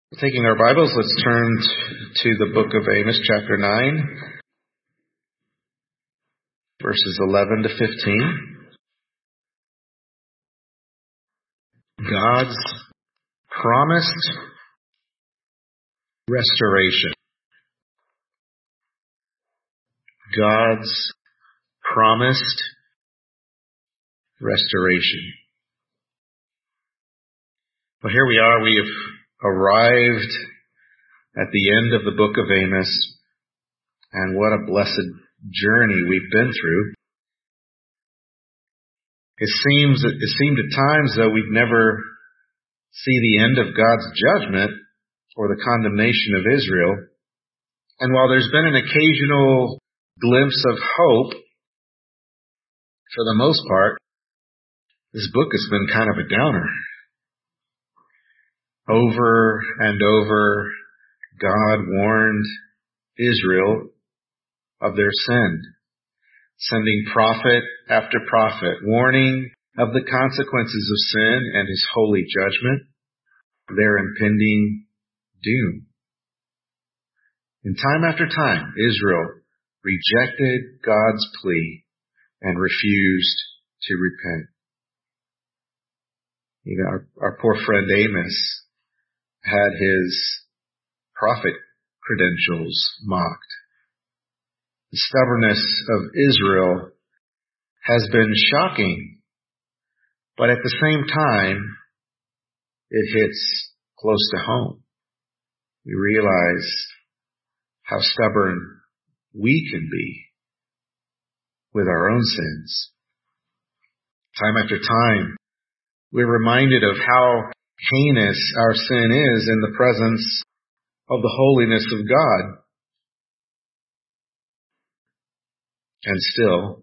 Taking our Bibles, let's turn to the book of Amos, chapter 9, verses 11 to 15. God's promised restoration. God's promised restoration. Well, here we are. We have arrived at the end of the book of Amos, and what a blessed journey we've been through. It seemed at times though we'd never see the end of God's judgment or the condemnation of Israel. And while there's been an occasional glimpse of hope, for the most part, this book has been kind of a downer. Over and over, God warned Israel of their sin, sending prophet after prophet, warning of the consequences of sin and His holy judgment, their impending doom. And time after time, Israel rejected God's plea and refused to repent. You know, our poor friend Amos had his prophet credentials mocked. The stubbornness of Israel has been shocking, but at the same time, it hits close to home. We realize how stubborn we can be with our own sins. Time after time, we're reminded of how heinous our sin is in the presence of the holiness of God. And still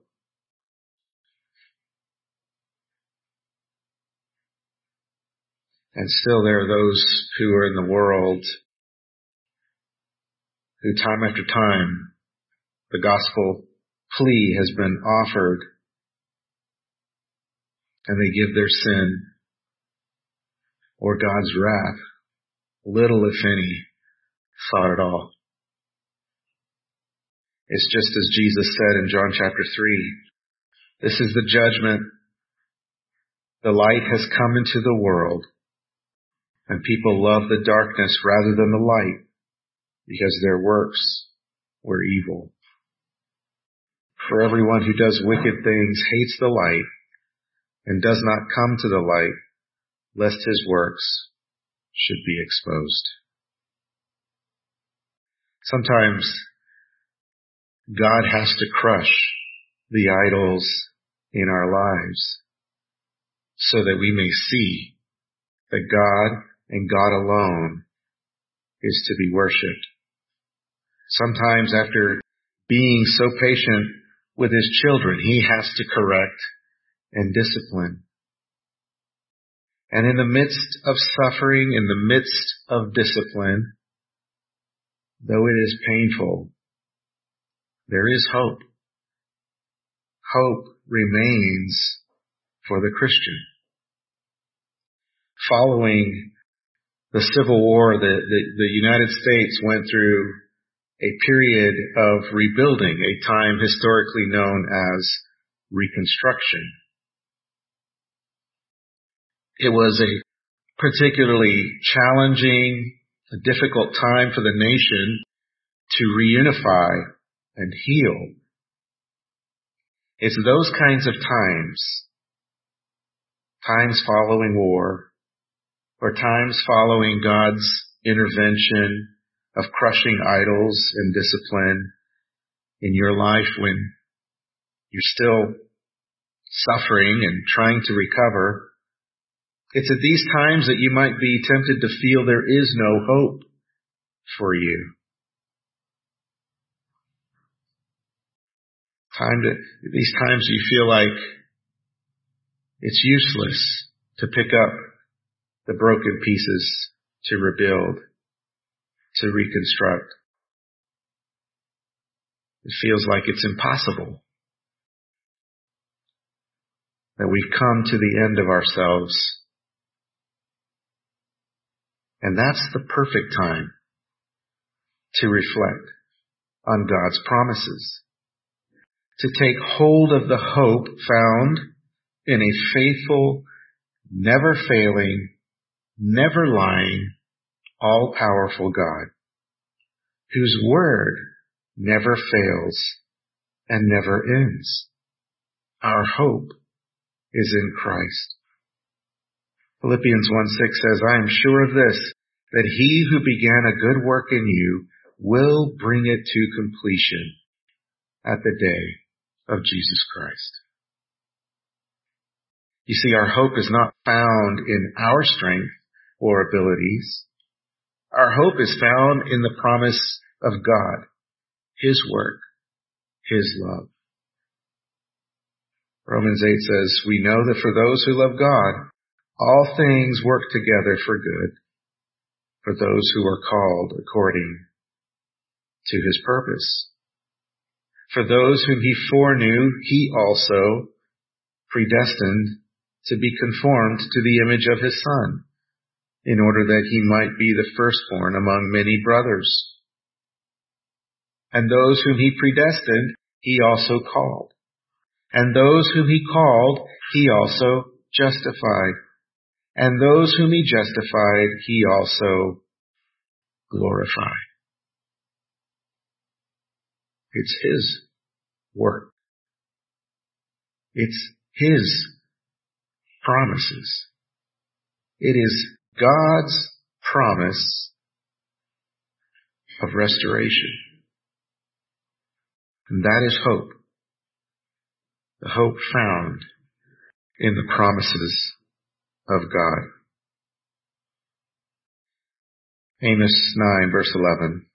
there are those who are in the world who time after time the gospel plea has been offered and they give their sin or God's wrath little, if any, thought at all. It's just as Jesus said in John chapter 3, this is the judgment. The light has come into the world, and people love the darkness rather than the light, because their works were evil. For everyone who does wicked things hates the light, and does not come to the light, lest his works should be exposed. Sometimes God has to crush the idols in our lives so that we may see that God and God alone is to be worshipped. Sometimes after being so patient with His children, He has to correct and discipline. And in the midst of suffering, in the midst of discipline, though it is painful, there is hope. Hope remains for the Christian. Following the Civil War, the United States went through a period of rebuilding, a time historically known as Reconstruction. It was a particularly challenging, a difficult time for the nation to reunify and heal. It's those kinds of times following war, or times following God's intervention of crushing idols and discipline in your life when you're still suffering and trying to recover. It's at these times that you might be tempted to feel there is no hope for you. These times you feel like it's useless to pick up the broken pieces to rebuild, to reconstruct. It feels like it's impossible. That we've come to the end of ourselves. And that's the perfect time to reflect on God's promises, to take hold of the hope found in a faithful, never failing, never lying, all-powerful God, whose word never fails and never ends. Our hope is in Christ. Philippians 1:6 says, I am sure of this, that he who began a good work in you will bring it to completion at the day of Jesus Christ. You see, our hope is not found in our strength or abilities. Our hope is found in the promise of God, his work, his love. Romans 8 says, we know that for those who love God, all things work together for good, for those who are called according to his purpose. For those whom he foreknew, he also predestined to be conformed to the image of his Son, in order that he might be the firstborn among many brothers. And those whom he predestined, he also called. And those whom he called, he also justified. And those whom he justified, he also glorified. It's his work. It's his promises. It is God's promise of restoration. And that is hope. The hope found in the promises of God. Amos 9, verse 11.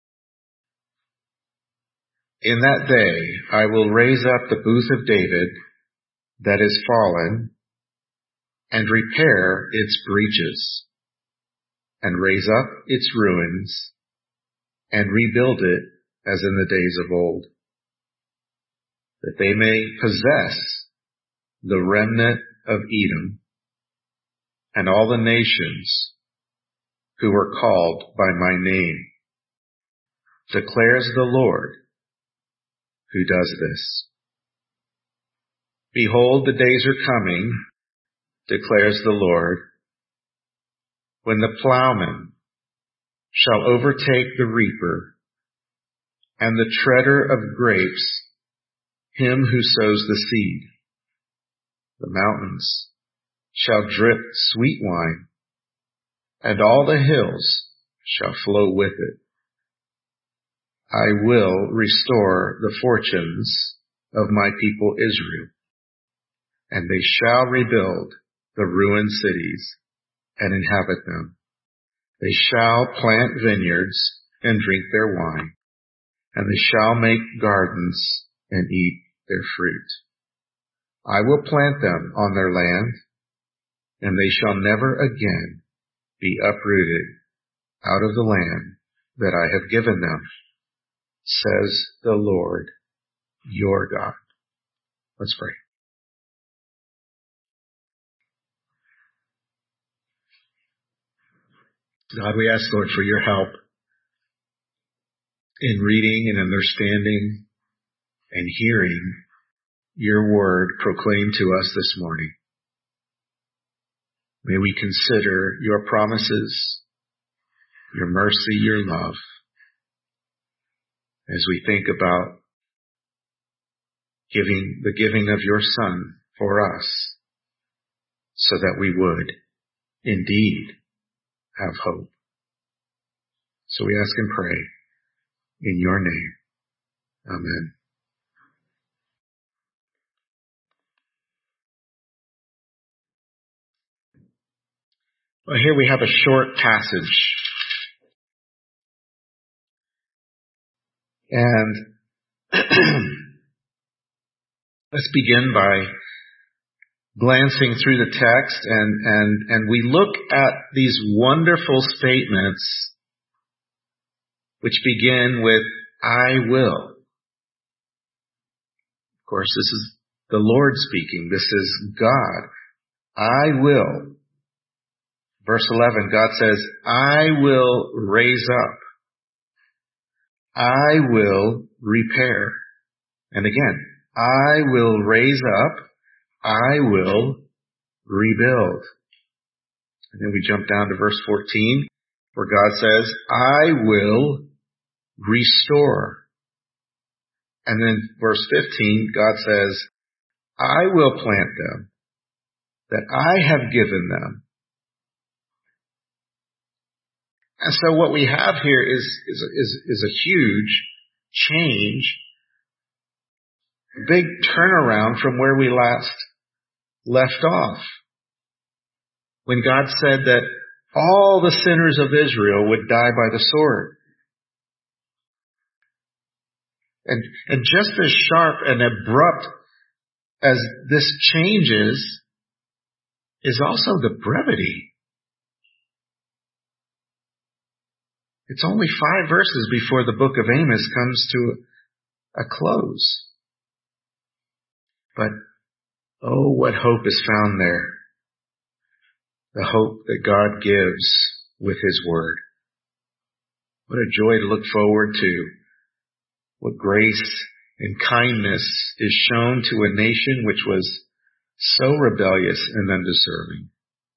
In that day I will raise up the booth of David that is fallen, and repair its breaches, and raise up its ruins, and rebuild it as in the days of old, that they may possess the remnant of Edom, and all the nations who were called by my name, declares the Lord, who does this. Behold, the days are coming, declares the Lord, when the plowman shall overtake the reaper, and the treader of grapes him who sows the seed. The mountains shall drip sweet wine, and all the hills shall flow with it. I will restore the fortunes of my people Israel, and they shall rebuild the ruined cities and inhabit them. They shall plant vineyards and drink their wine, and they shall make gardens and eat their fruit. I will plant them on their land, and they shall never again be uprooted out of the land that I have given them, says the Lord your God. Let's pray. God, we ask, Lord, for your help in reading and understanding and hearing your word proclaimed to us this morning. May we consider your promises, your mercy, your love, as we think about the giving of your Son for us, so that we would indeed have hope. So we ask and pray in your name. Amen. Well, here we have a short passage. And let's begin by glancing through the text, and we look at these wonderful statements which begin with, I will. Of course, this is the Lord speaking. This is God. I will Verse 11, God says, I will raise up. I will repair. And again, I will raise up. I will rebuild. And then we jump down to verse 14, where God says, I will restore. And then verse 15, God says, I will plant them, that I have given them. And so what we have here is a huge change, a big turnaround from where we last left off. When God said that all the sinners of Israel would die by the sword. And just as sharp and abrupt as this change is also the brevity. It's only 5 verses before the book of Amos comes to a close. But, oh, what hope is found there. The hope that God gives with His Word. What a joy to look forward to. What grace and kindness is shown to a nation which was so rebellious and undeserving.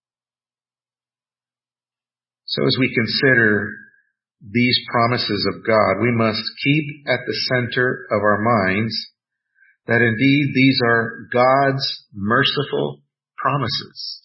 So as we consider these promises of God, we must keep at the center of our minds that indeed these are God's merciful promises.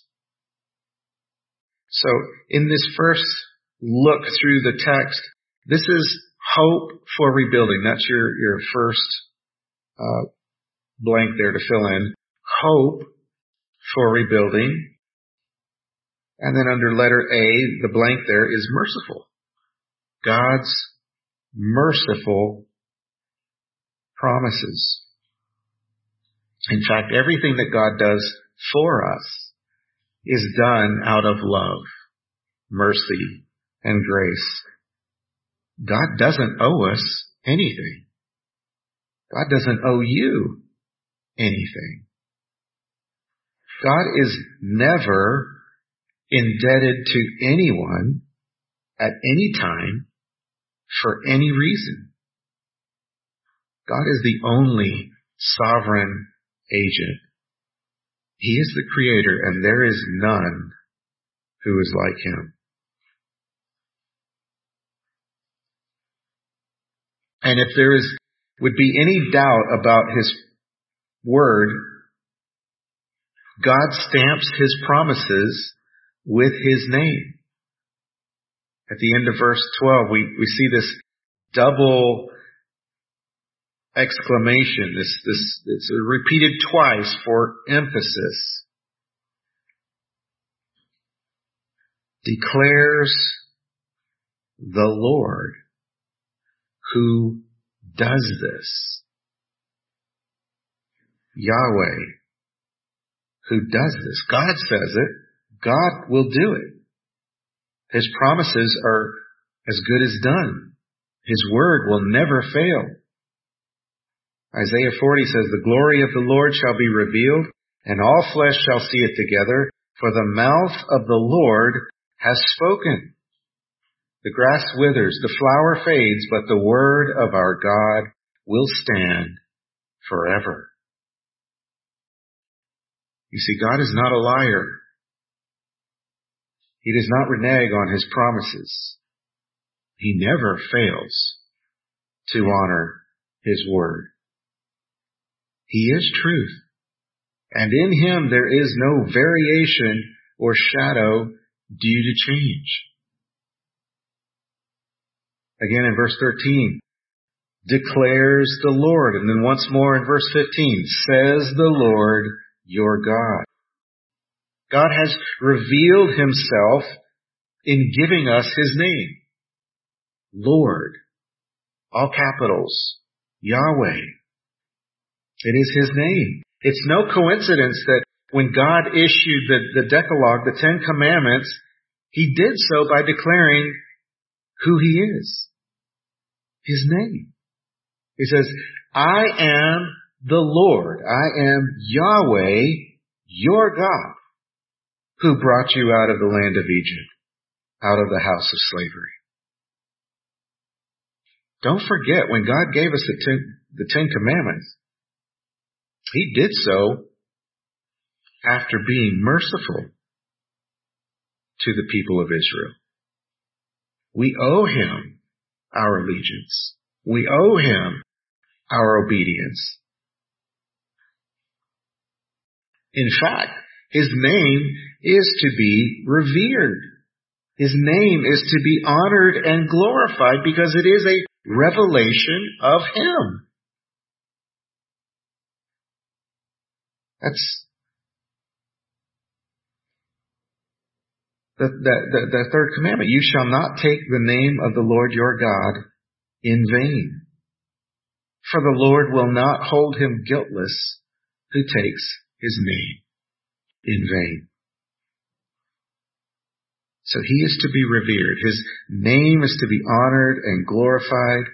So in this first look through the text, this is hope for rebuilding. That's your first blank there to fill in. Hope for rebuilding. And then under letter A, the blank there is merciful. God's merciful promises. In fact, everything that God does for us is done out of love, mercy, and grace. God doesn't owe us anything. God doesn't owe you anything. God is never indebted to anyone at any time for any reason. God is the only sovereign agent. He is the Creator, and there is none who is like Him. And if there would be any doubt about His Word, God stamps His promises with His name. At the end of verse 12, we see this double exclamation. It's repeated twice for emphasis. Declares the Lord who does this. Yahweh who does this. God says it. God will do it. His promises are as good as done. His word will never fail. Isaiah 40 says, the glory of the Lord shall be revealed, and all flesh shall see it together, for the mouth of the Lord has spoken. The grass withers, the flower fades, but the word of our God will stand forever. You see, God is not a liar. He does not renege on His promises. He never fails to honor His word. He is truth, and in Him there is no variation or shadow due to change. Again in verse 13, declares the Lord, and then once more in verse 15, says the Lord your God. God has revealed Himself in giving us His name. Lord, all capitals, Yahweh. It is His name. It's no coincidence that when God issued the Decalogue, the 10 Commandments, He did so by declaring who He is. His name. He says, I am the Lord. I am Yahweh, your God. who brought you out of the land of Egypt, out of the house of slavery. Don't forget, when God gave us the Ten Commandments, He did so after being merciful to the people of Israel. We owe Him our allegiance. We owe Him our obedience. In fact, His name is to be revered. His name is to be honored and glorified because it is a revelation of Him. That's the third commandment. You shall not take the name of the Lord your God in vain. For the Lord will not hold him guiltless who takes His name in vain. So He is to be revered. His name is to be honored and glorified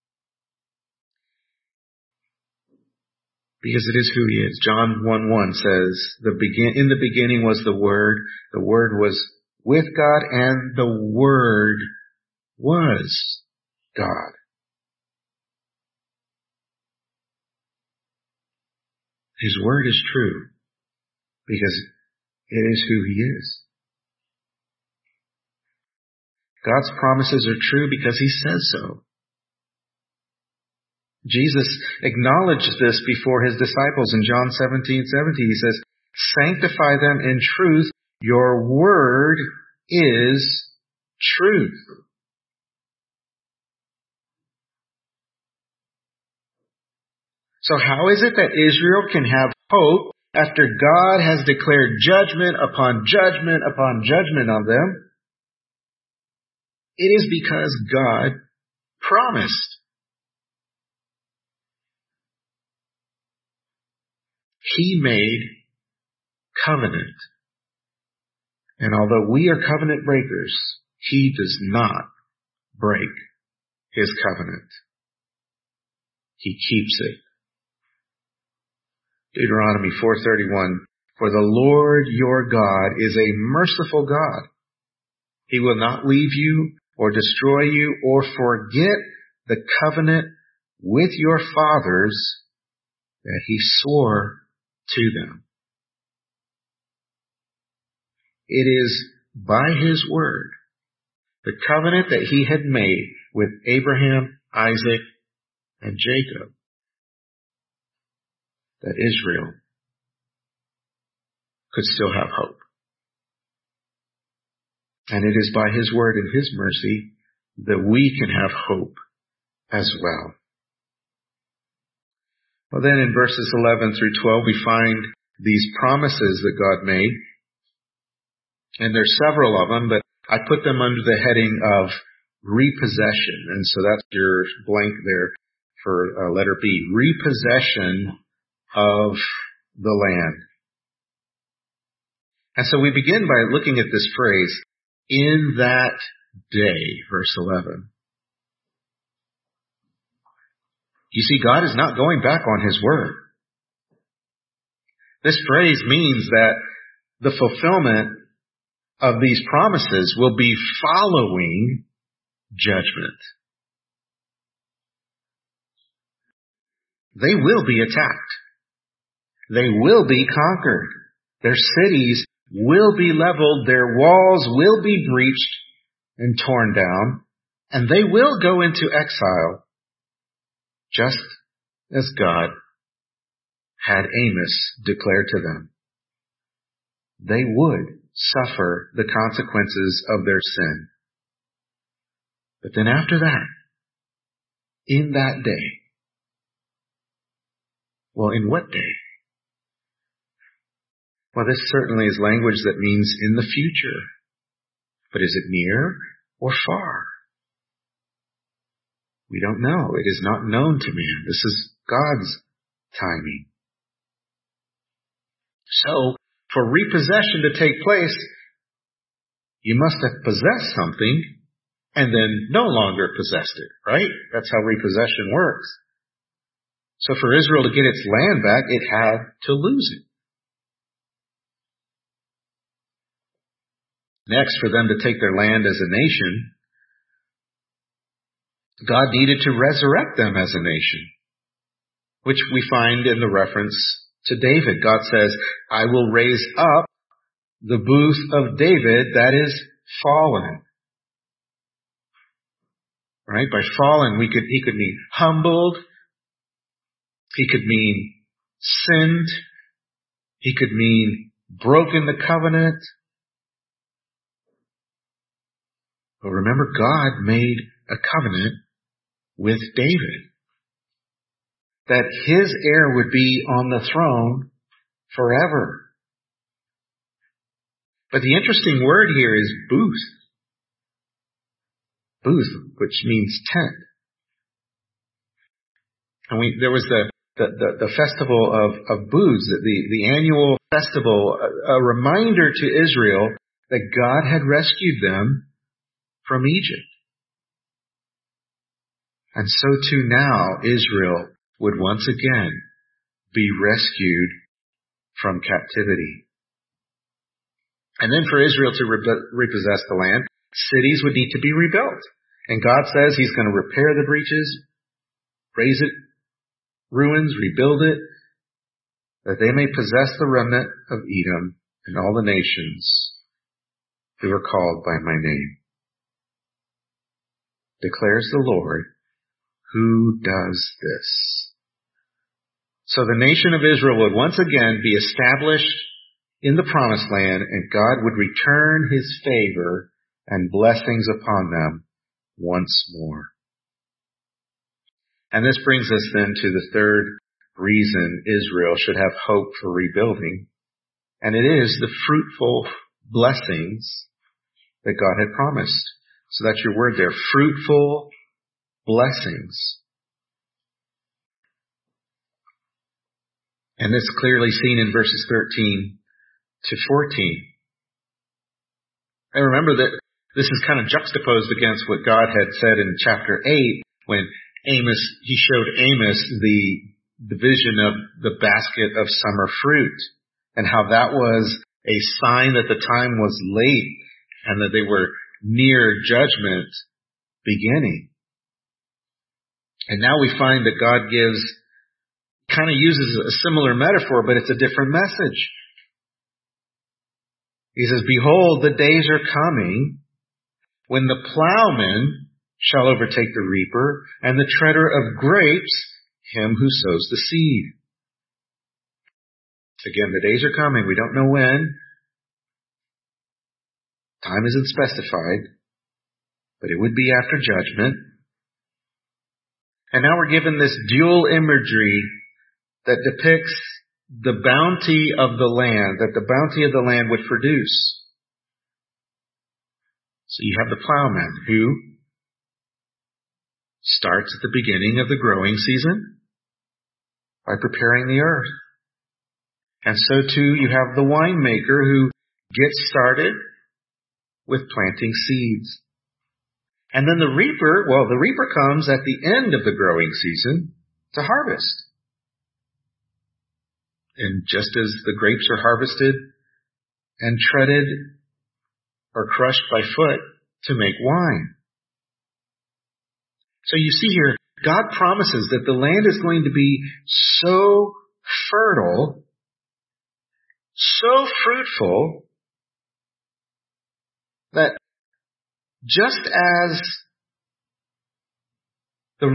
because it is who He is. John 1:1 says, in the beginning was the Word was with God, and the Word was God. His Word is true because it is who He is. God's promises are true because He says so. Jesus acknowledged this before His disciples in John 17:17. He says, sanctify them in truth. Your word is truth. So how is it that Israel can have hope after God has declared judgment upon judgment upon judgment on them? It is because God promised. He made covenant. And although we are covenant breakers, He does not break His covenant. He keeps it. Deuteronomy 4:31, for the Lord your God is a merciful God. He will not leave you or destroy you or forget the covenant with your fathers that He swore to them. It is by His word, the covenant that He had made with Abraham, Isaac, and Jacob, that Israel could still have hope. And it is by His word and His mercy that we can have hope as well. Well, then in verses 11 through 12, we find these promises that God made. And there's several of them, but I put them under the heading of repossession. And so that's your blank there for letter B. Repossession of the land. And so we begin by looking at this phrase, in that day, verse 11. You see, God is not going back on His word. This phrase means that the fulfillment of these promises will be following judgment. They will be attacked. They will be conquered. Their cities will be leveled. Their walls will be breached and torn down. And they will go into exile, just as God had Amos declare to them. They would suffer the consequences of their sin. But then after that, in that day, well, in what day? Well, this certainly is language that means in the future. But is it near or far? We don't know. It is not known to man. This is God's timing. So, for repossession to take place, you must have possessed something and then no longer possessed it, right? That's how repossession works. So for Israel to get its land back, it had to lose it. Next, for them to take their land as a nation, God needed to resurrect them as a nation, which we find in the reference to David. God says, I will raise up the booth of David that is fallen. Right? By fallen, he could mean humbled. He could mean sinned. He could mean broken the covenant. But remember, God made a covenant with David that his heir would be on the throne forever. But the interesting word here is booth. Booth, which means tent. And there was the festival of booths, the annual festival, a reminder to Israel that God had rescued them from Egypt. And so too now Israel would once again be rescued from captivity. And then for Israel to repossess the land, cities would need to be rebuilt. And God says He's going to repair the breaches, raise it, ruins, rebuild it, that they may possess the remnant of Edom and all the nations who are called by my name. Declares the Lord, who does this. So the nation of Israel would once again be established in the promised land, and God would return His favor and blessings upon them once more. And this brings us then to the third reason Israel should have hope for rebuilding, and it is the fruitful blessings that God had promised. So that's your word there, fruitful blessings. And it's clearly seen in verses 13 to 14. And remember that this is kind of juxtaposed against what God had said in chapter 8 when He showed Amos the vision of the basket of summer fruit and how that was a sign that the time was late and that they were near judgment beginning. And now we find that God kind of uses a similar metaphor, but it's a different message. He says, behold, the days are coming when the plowman shall overtake the reaper, and the treader of grapes him who sows the seed. Again, the days are coming. We don't know when. Time isn't specified, but it would be after judgment. And now we're given this dual imagery that depicts the bounty of the land, that the bounty of the land would produce. So you have the plowman who starts at the beginning of the growing season by preparing the earth. And so too you have the winemaker who gets started with planting seeds. And then the reaper comes at the end of the growing season to harvest. And just as the grapes are harvested and treaded or crushed by foot to make wine. So you see here, God promises that the land is going to be so fertile, so fruitful, that just as the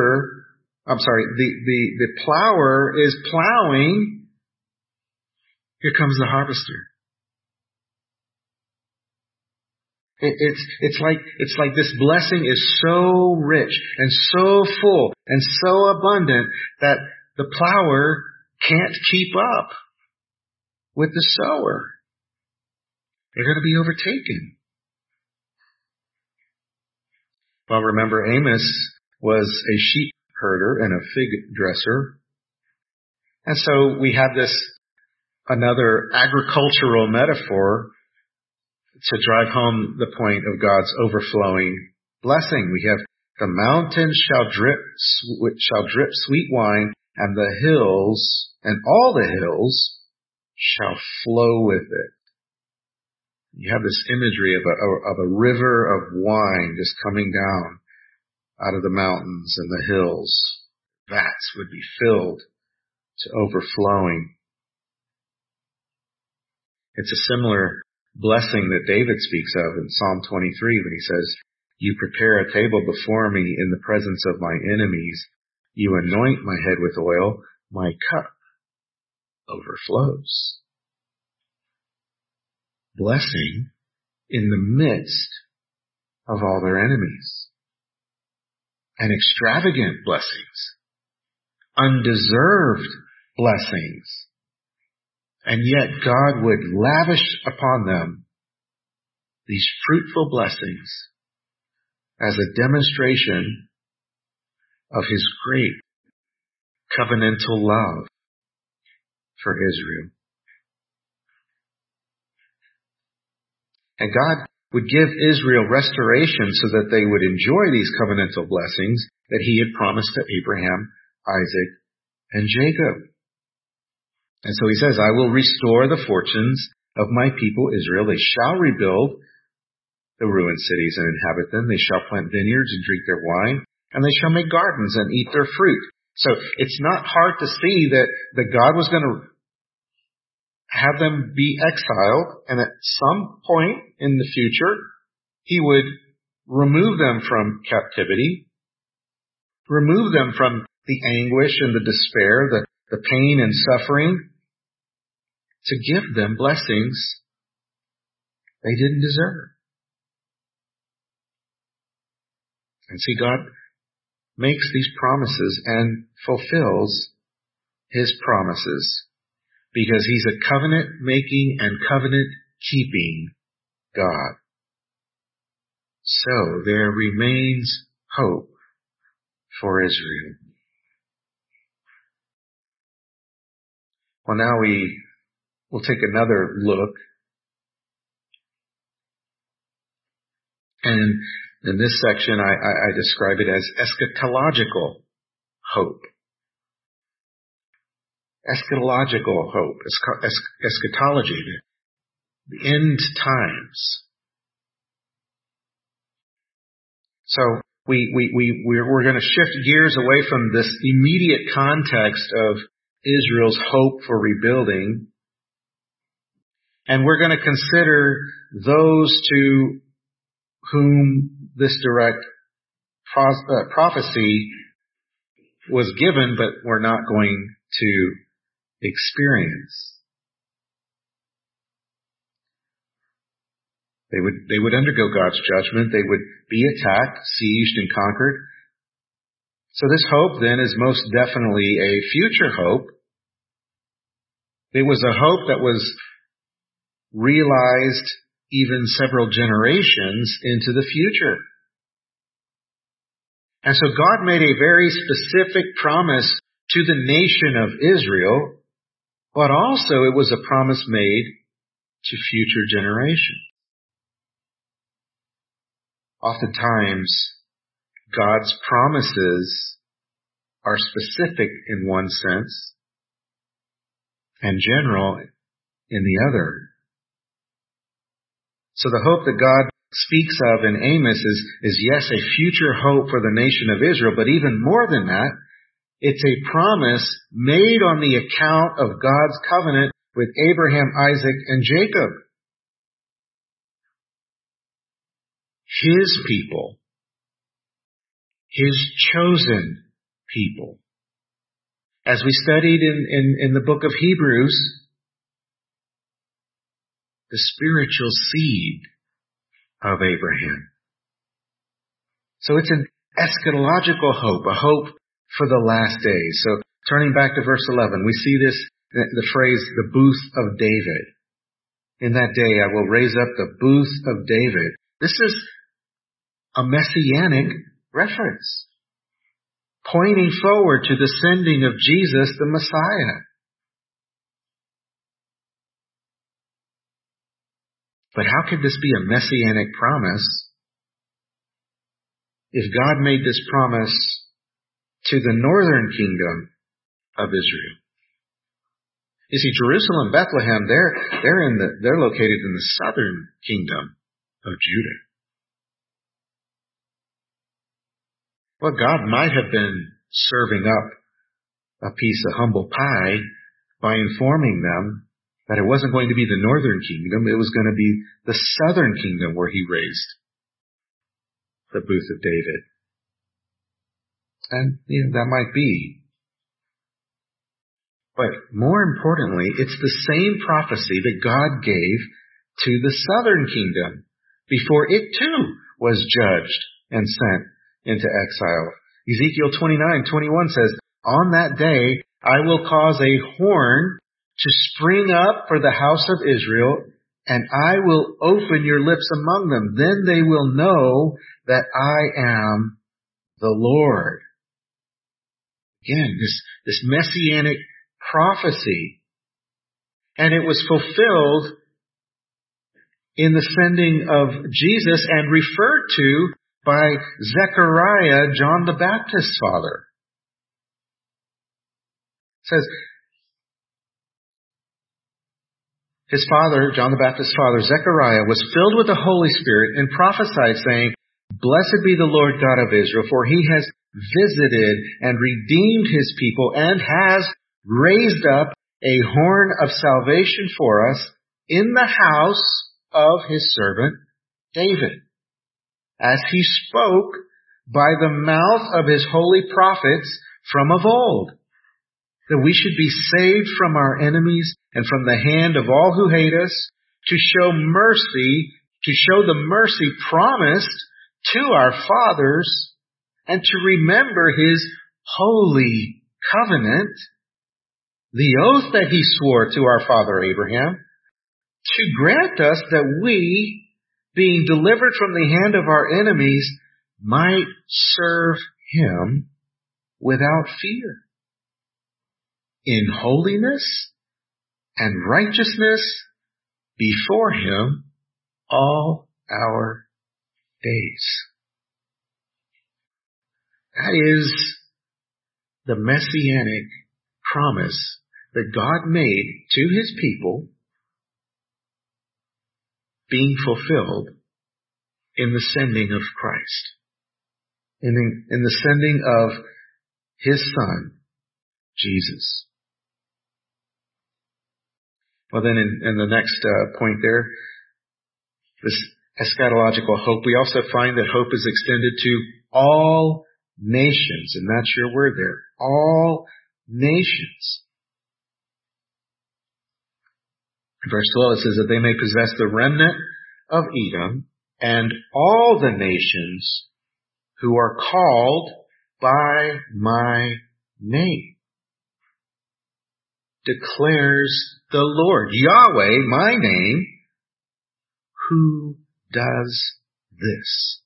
plower is plowing, here comes the harvester. It's like this blessing is so rich and so full and so abundant that the plower can't keep up with the sower. They're going to be overtaken. Well, remember, Amos was a sheep herder and a fig dresser. And so we have another agricultural metaphor to drive home the point of God's overflowing blessing. We have the mountains shall drip sweet wine, and the hills and all the hills shall flow with it. You have this imagery of a river of wine just coming down out of the mountains and the hills. Vats would be filled to overflowing. It's a similar blessing that David speaks of in Psalm 23 when he says, "You prepare a table before me in the presence of my enemies. You anoint my head with oil. My cup overflows." Blessing in the midst of all their enemies. And extravagant blessings. Undeserved blessings. And yet God would lavish upon them these fruitful blessings as a demonstration of His great covenantal love for Israel. And God would give Israel restoration so that they would enjoy these covenantal blessings that He had promised to Abraham, Isaac, and Jacob. And so He says, "I will restore the fortunes of my people Israel. They shall rebuild the ruined cities and inhabit them. They shall plant vineyards and drink their wine, and they shall make gardens and eat their fruit." So it's not hard to see that God was going to have them be exiled, and at some point in the future, He would remove them from captivity, remove them from the anguish and the despair, the pain and suffering, to give them blessings they didn't deserve. And see, God makes these promises and fulfills His promises because He's a covenant-making and covenant-keeping God. So there remains hope for Israel. Well, now we'll take another look. And in this section, I describe it as eschatological hope. Eschatological hope. Eschatology. The end times. So we're going to shift gears away from this immediate context of Israel's hope for rebuilding, and we're going to consider those to whom this direct prophecy was given, but we're not going to experience. They would undergo God's judgment. They would be attacked, sieged, and conquered. So this hope then is most definitely a future hope. It was a hope that was realized even several generations into the future. And so God made a very specific promise to the nation of Israel, but also it was a promise made to future generations. Oftentimes, God's promises are specific in one sense and general in the other. So the hope that God speaks of in Amos is yes, a future hope for the nation of Israel, but even more than that, it's a promise made on the account of God's covenant with Abraham, Isaac, and Jacob. His people. His chosen people. As we studied in the book of Hebrews, the spiritual seed of Abraham. So it's an eschatological hope, a hope for the last days. So turning back to verse 11, we see the phrase, the booth of David. In that day I will raise up the booth of David. This is a messianic reference, pointing forward to the sending of Jesus, the Messiah. But how could this be a messianic promise if God made this promise to the northern kingdom of Israel? You see, Jerusalem, Bethlehem, they're located in the southern kingdom of Judah. Well, God might have been serving up a piece of humble pie by informing them that it wasn't going to be the northern kingdom, it was going to be the southern kingdom where he raised the booth of David. And, that might be. But more importantly, it's the same prophecy that God gave to the southern kingdom before it too was judged and sent into exile. Ezekiel 29:21 says, "On that day I will cause a horn to spring up for the house of Israel, and I will open your lips among them. Then they will know that I am the Lord." Again, this messianic prophecy. And it was fulfilled in the sending of Jesus and referred to by Zechariah, John the Baptist's father. It says, his father, John the Baptist's father, Zechariah, was filled with the Holy Spirit and prophesied, saying, "Blessed be the Lord God of Israel, for he has visited and redeemed his people and has raised up a horn of salvation for us in the house of his servant David, as he spoke by the mouth of his holy prophets from of old, that we should be saved from our enemies and from the hand of all who hate us, to show the mercy promised to our fathers, and to remember his holy covenant, the oath that he swore to our father Abraham, to grant us that we, being delivered from the hand of our enemies, might serve him without fear, in holiness and righteousness before him all our days." That is the messianic promise that God made to his people being fulfilled in the sending of Christ, in the sending of his Son, Jesus. Well, then in the next point there, this eschatological hope, we also find that hope is extended to all nations, and that's your word there, all nations. In verse 12 it says that they may possess the remnant of Edom and all the nations who are called by my name, declares the Lord, Yahweh, my name, who does this.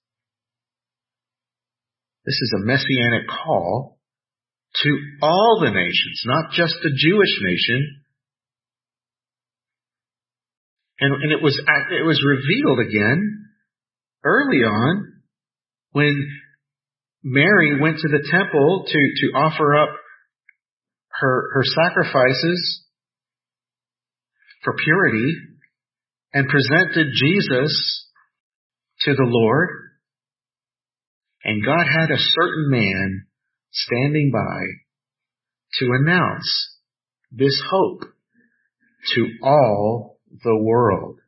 This is a messianic call to all the nations, not just the Jewish nation. And it was revealed again early on when Mary went to the temple to offer up her sacrifices for purity and presented Jesus to the Lord. And God had a certain man standing by to announce this hope to all the world.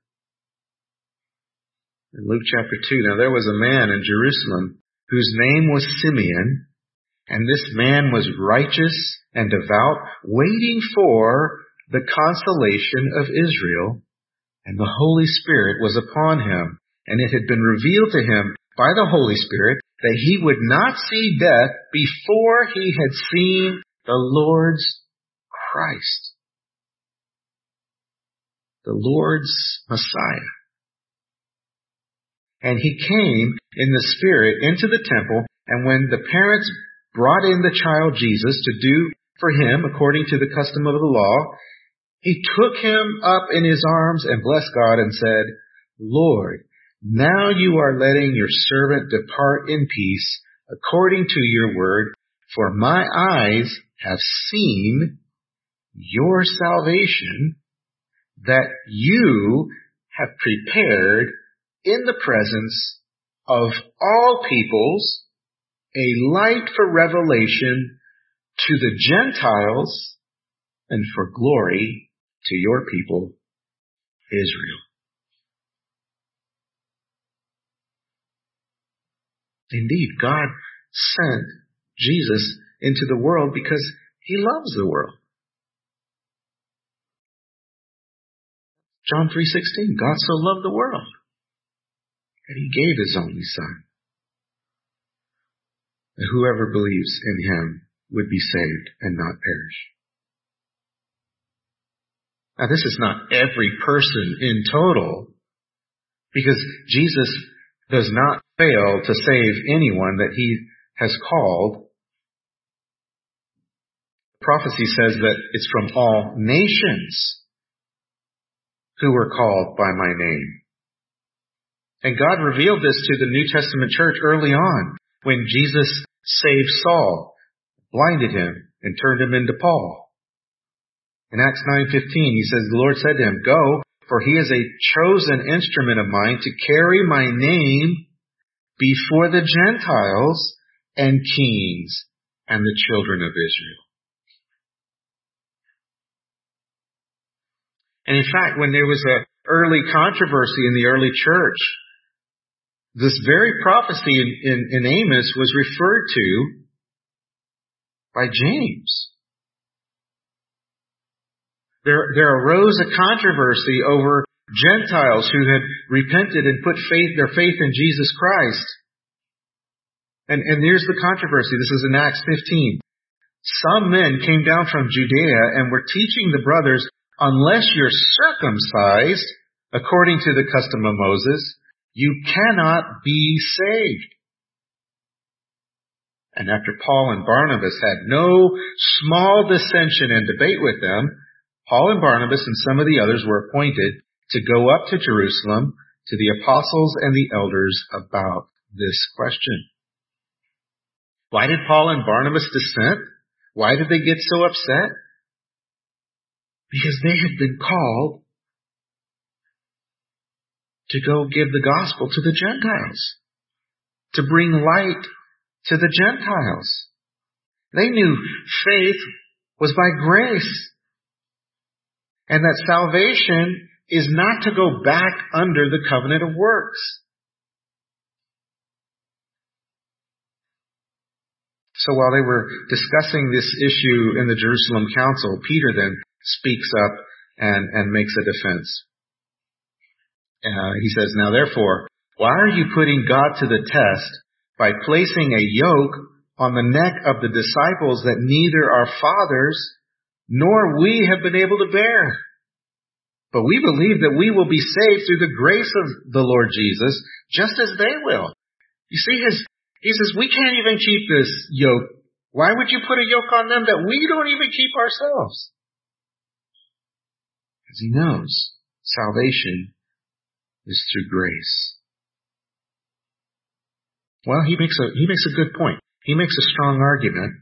In Luke chapter 2, now there was a man in Jerusalem whose name was Simeon, and this man was righteous and devout, waiting for the consolation of Israel, and the Holy Spirit was upon him, and it had been revealed to him by the Holy Spirit that he would not see death before he had seen the Lord's Christ, the Lord's Messiah. And he came in the Spirit into the temple, and when the parents brought in the child Jesus to do for him according to the custom of the law, he took him up in his arms and blessed God and said, "Lord, now you are letting your servant depart in peace according to your word, for my eyes have seen your salvation that you have prepared in the presence of all peoples a light for revelation to the Gentiles and for glory to your people, Israel. Indeed, God sent Jesus into the world because he loves the world. John 3:16, God so loved the world that he gave his only Son, that whoever believes in him would be saved and not perish. Now, this is not every person in total, because Jesus does not fail to save anyone that he has called. Prophecy says that it's from all nations who were called by my name. And God revealed this to the New Testament church early on when Jesus saved Saul, blinded him, and turned him into Paul. In Acts 9:15, he says, the Lord said to him, go, for he is a chosen instrument of mine to carry my name before the Gentiles and kings and the children of Israel. And in fact, when there was an early controversy in the early church, this very prophecy in Amos was referred to by James. There arose a controversy over Gentiles who had repented and put their faith in Jesus Christ. And here's the controversy. This is in Acts 15. Some men came down from Judea and were teaching the brothers, unless you're circumcised according to the custom of Moses, you cannot be saved. And after Paul and Barnabas had no small dissension and debate with them, Paul and Barnabas and some of the others were appointed to go up to Jerusalem to the apostles and the elders about this question. Why did Paul and Barnabas dissent? Why did they get so upset? Because they had been called to go give the gospel to the Gentiles, to bring light to the Gentiles. They knew faith was by grace, and that salvation is not to go back under the covenant of works. So while they were discussing this issue in the Jerusalem council, Peter then speaks up and makes a defense. He says, now therefore, why are you putting God to the test by placing a yoke on the neck of the disciples that neither our fathers nor we have been able to bear? But we believe that we will be saved through the grace of the Lord Jesus, just as they will. You see, he says, we can't even keep this yoke. Why would you put a yoke on them that we don't even keep ourselves? Because he knows salvation is through grace. Well, he makes a good point. He makes a strong argument.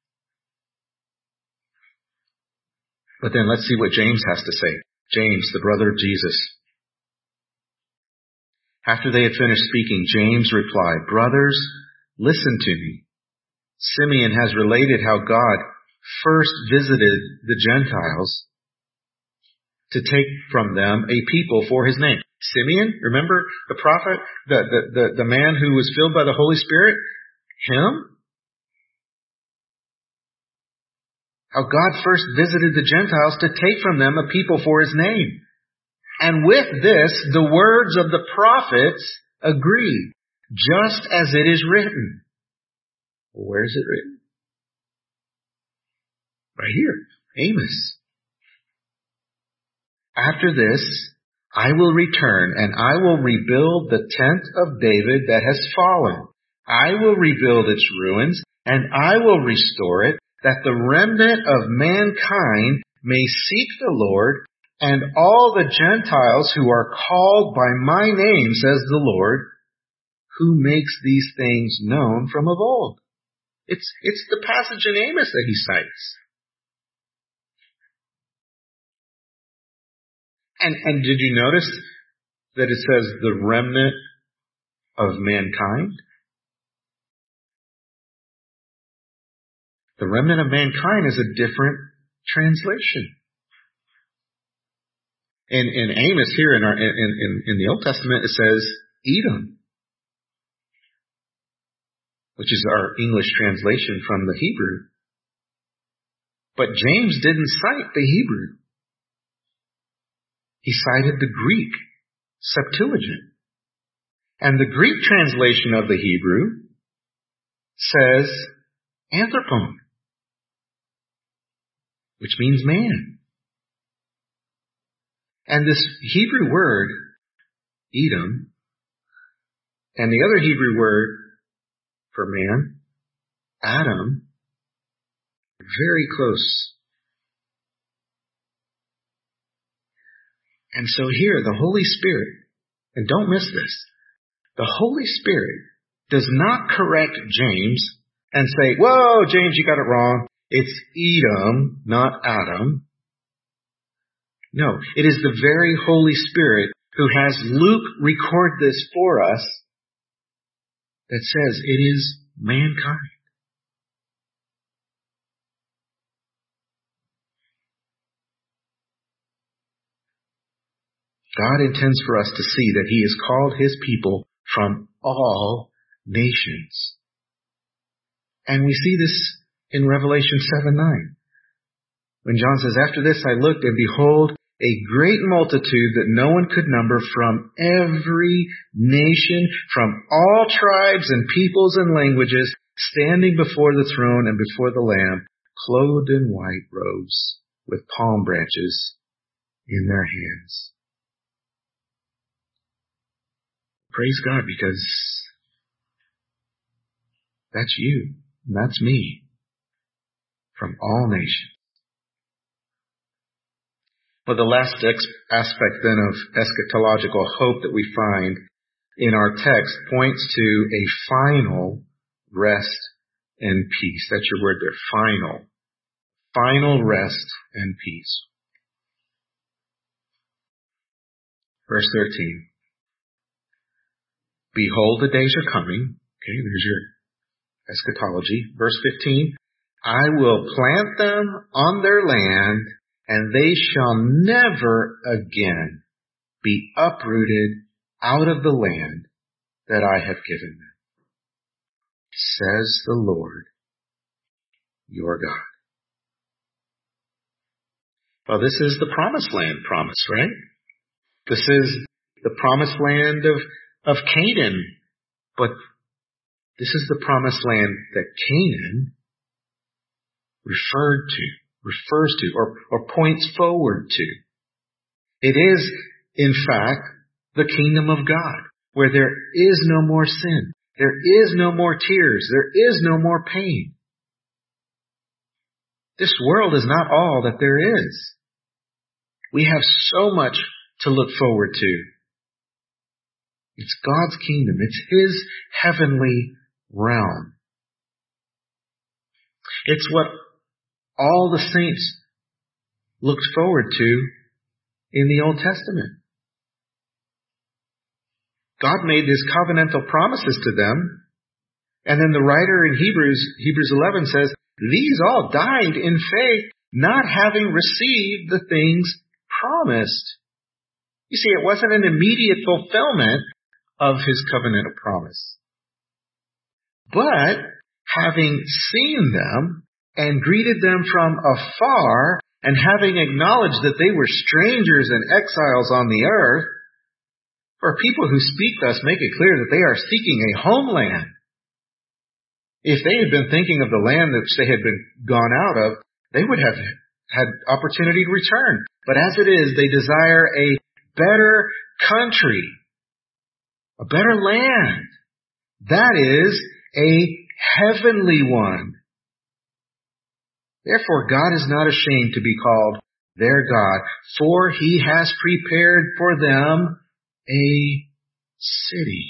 But then let's see what James has to say. James, the brother of Jesus. After they had finished speaking, James replied, brothers, listen to me. Simeon has related how God first visited the Gentiles to take from them a people for his name. Simeon, remember the prophet, the man who was filled by the Holy Spirit? Him? How God first visited the Gentiles to take from them a people for his name. And with this, the words of the prophets agree, just as it is written. Where is it written? Right here, Amos. After this, I will return and I will rebuild the tent of David that has fallen. I will rebuild its ruins and I will restore it, that the remnant of mankind may seek the Lord, and all the Gentiles who are called by my name, says the Lord, who makes these things known from of old. It's the passage in Amos that he cites. And did you notice that it says the remnant of mankind? The remnant of mankind is a different translation. In Amos here in the Old Testament, it says Edom, which is our English translation from the Hebrew. But James didn't cite the Hebrew. He cited the Greek Septuagint. And the Greek translation of the Hebrew says anthropon, which means man. And this Hebrew word, Edom, and the other Hebrew word for man, Adam, are very close. And so here, the Holy Spirit, and don't miss this, the Holy Spirit does not correct James and say, whoa, James, you got it wrong. It's Edom, not Adam. No, it is the very Holy Spirit who has Luke record this for us that says it is mankind. God intends for us to see that He has called His people from all nations. And we see this in Revelation 7:9. When John says, after this I looked, and behold, a great multitude that no one could number from every nation, from all tribes and peoples and languages, standing before the throne and before the Lamb, clothed in white robes, with palm branches in their hands. Praise God, because that's you, and that's me, from all nations. Well, the last aspect then of eschatological hope that we find in our text points to a final rest and peace. That's your word there, final. Final rest and peace. Verse 13. Behold, the days are coming. Okay, there's your eschatology. Verse 15. I will plant them on their land, and they shall never again be uprooted out of the land that I have given them, says the Lord, your God. Well, this is the promised land promise, right? This is the promised land of Canaan, but this is the promised land that Canaan refers to, or points forward to. It is, in fact, the kingdom of God, where there is no more sin, there is no more tears, there is no more pain. This world is not all that there is. We have so much to look forward to. It's God's kingdom. It's His heavenly realm. It's what all the saints looked forward to in the Old Testament. God made His covenantal promises to them, and then the writer in Hebrews 11 says, these all died in faith, not having received the things promised. You see, it wasn't an immediate fulfillment of His covenantal promise. But having seen them and greeted them from afar, and having acknowledged that they were strangers and exiles on the earth, for people who speak thus make it clear that they are seeking a homeland. If they had been thinking of the land that they had been gone out of, they would have had opportunity to return. But as it is, they desire a better country, a better land. That is a heavenly one. Therefore, God is not ashamed to be called their God, for He has prepared for them a city.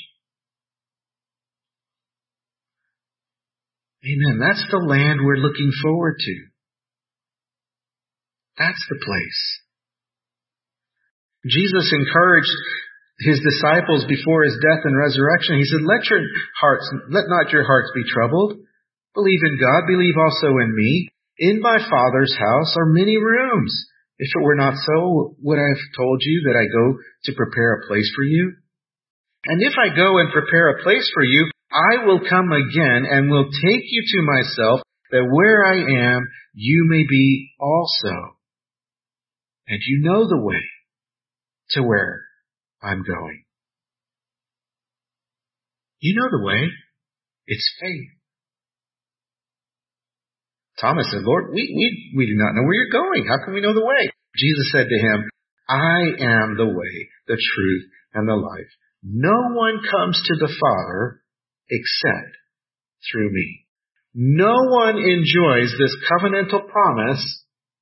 Amen. That's the land we're looking forward to. That's the place. Jesus encouraged his disciples before his death and resurrection. He said, let not your hearts be troubled. Believe in God, believe also in me. In my Father's house are many rooms. If it were not so, would I have told you that I go to prepare a place for you? And if I go and prepare a place for you, I will come again and will take you to myself, that where I am, you may be also. And you know the way to where I'm going. You know the way. It's faith. Thomas said, Lord, we do not know where you're going. How can we know the way? Jesus said to him, I am the way, the truth, and the life. No one comes to the Father except through me. No one enjoys this covenantal promise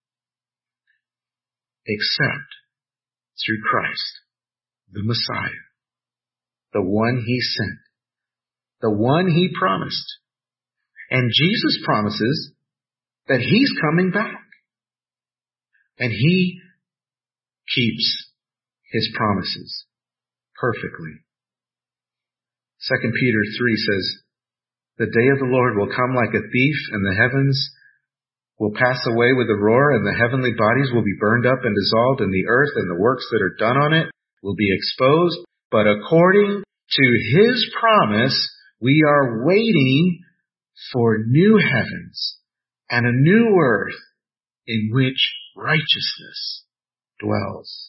except through Christ, the Messiah, the one he sent, the one he promised. And Jesus promises that he's coming back. And he keeps his promises perfectly. 2 Peter 3 says, the day of the Lord will come like a thief, and the heavens will pass away with a roar, and the heavenly bodies will be burned up and dissolved, and the earth and the works that are done on it will be exposed. But according to his promise, we are waiting for new heavens and a new earth in which righteousness dwells.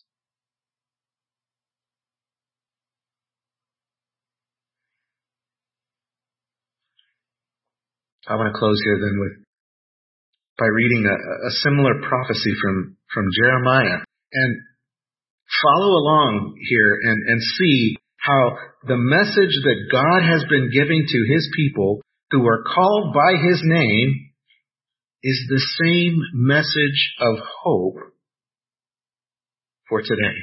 I want to close here then by reading a similar prophecy from Jeremiah, and follow along here and see how the message that God has been giving to his people who are called by his name is the same message of hope for today.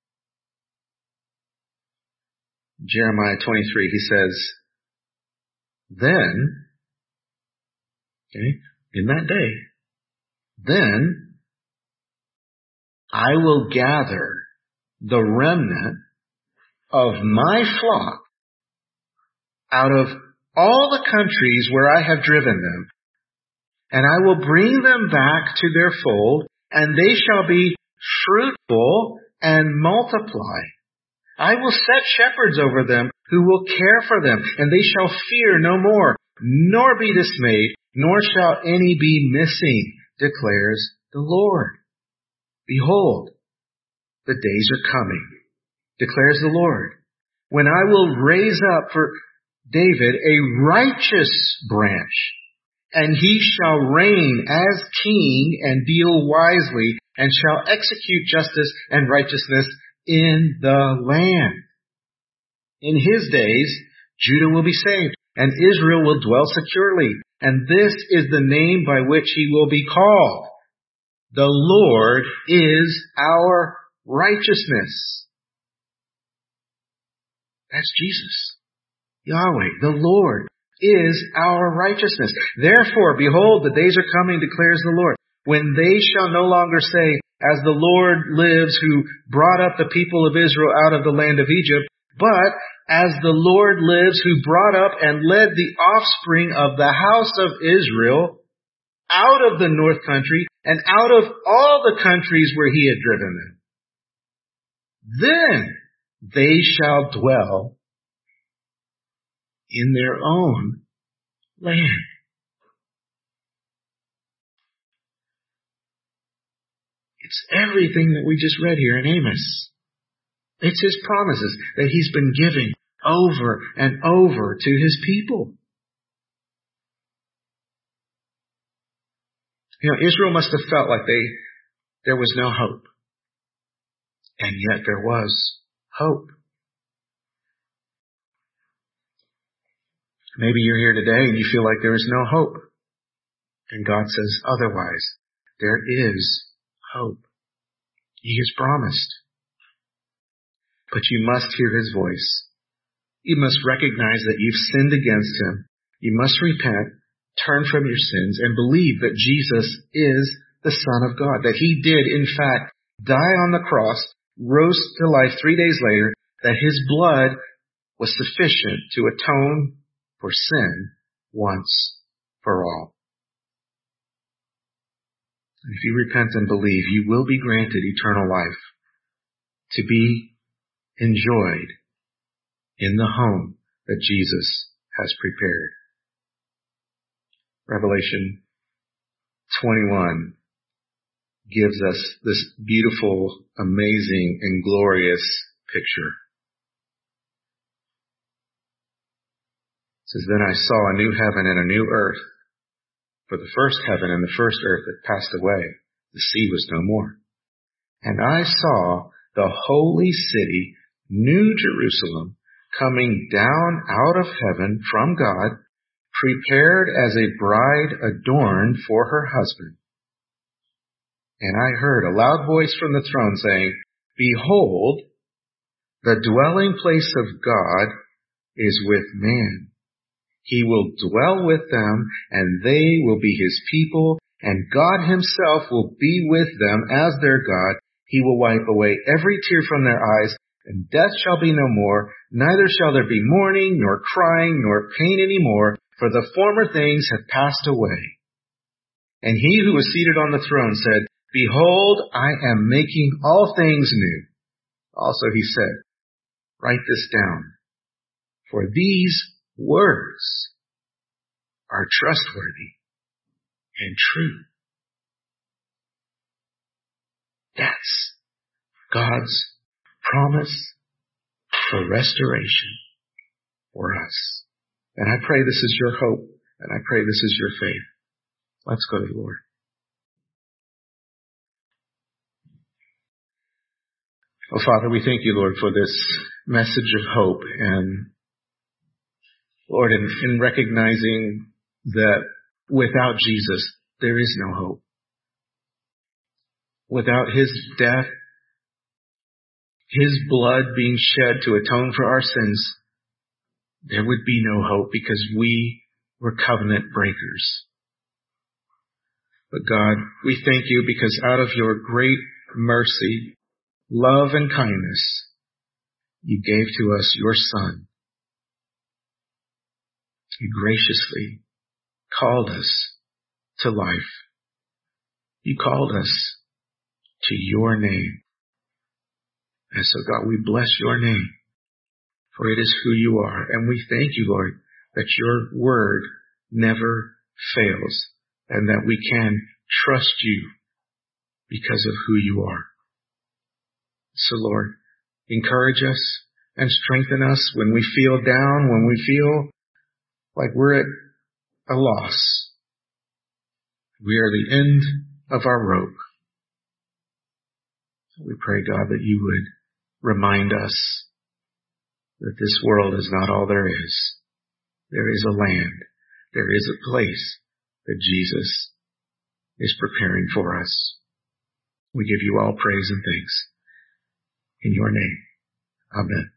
Jeremiah 23, he says, then, in that day, then I will gather the remnant of my flock out of all the countries where I have driven them, and I will bring them back to their fold, and they shall be fruitful and multiply. I will set shepherds over them who will care for them, and they shall fear no more, nor be dismayed, nor shall any be missing, declares the Lord. Behold, the days are coming, declares the Lord, when I will raise up for David a righteous branch, and he shall reign as king and deal wisely, and shall execute justice and righteousness in the land. In his days, Judah will be saved, and Israel will dwell securely. And this is the name by which he will be called. The Lord is our righteousness. That's Jesus. Yahweh, the Lord, is our righteousness. Therefore, behold, the days are coming, declares the Lord, when they shall no longer say, as the Lord lives, who brought up the people of Israel out of the land of Egypt, but as the Lord lives, who brought up and led the offspring of the house of Israel out of the north country and out of all the countries where he had driven them. Then they shall dwell in their own land. It's everything that we just read here in Amos. It's his promises that he's been giving over and over to his people. Israel must have felt like there was no hope. And yet there was hope. Maybe you're here today and you feel like there is no hope. And God says otherwise. There is hope. He has promised. But you must hear his voice. You must recognize that you've sinned against him. You must repent, turn from your sins, and believe that Jesus is the Son of God, that he did, in fact, die on the cross, rose to life 3 days later, that his blood was sufficient to atone for sin once for all. If you repent and believe, you will be granted eternal life to be enjoyed in the home that Jesus has prepared. Revelation 21 gives us this beautiful, amazing, and glorious picture. It says, "Then I saw a new heaven and a new earth. For the first heaven and the first earth had passed away. The sea was no more. And I saw the holy city, New Jerusalem, coming down out of heaven from God, prepared as a bride adorned for her husband. And I heard a loud voice from the throne saying, 'Behold, the dwelling place of God is with man. He will dwell with them, and they will be his people, and God himself will be with them as their God. He will wipe away every tear from their eyes, and death shall be no more, neither shall there be mourning, nor crying, nor pain any more, for the former things have passed away.' And he who was seated on the throne said, 'Behold, I am making all things new.' Also he said, 'Write this down, for these words are trustworthy and true.'" That's God's promise for restoration for us. And I pray this is your hope, and I pray this is your faith. Let's go to the Lord. Oh, Father, we thank you, Lord, for this message of hope. And Lord, in recognizing that without Jesus, there is no hope. Without his death, his blood being shed to atone for our sins, there would be no hope because we were covenant breakers. But God, we thank you because out of your great mercy, love, and kindness, you gave to us your Son. You graciously called us to life. You called us to your name. And so, God, we bless your name, for it is who you are. And we thank you, Lord, that your word never fails and that we can trust you because of who you are. So, Lord, encourage us and strengthen us when we feel down, when we feel like we're at a loss. We are the end of our rope. We pray, God, that you would remind us that this world is not all there is. There is a land. There is a place that Jesus is preparing for us. We give you all praise and thanks. In your name, amen.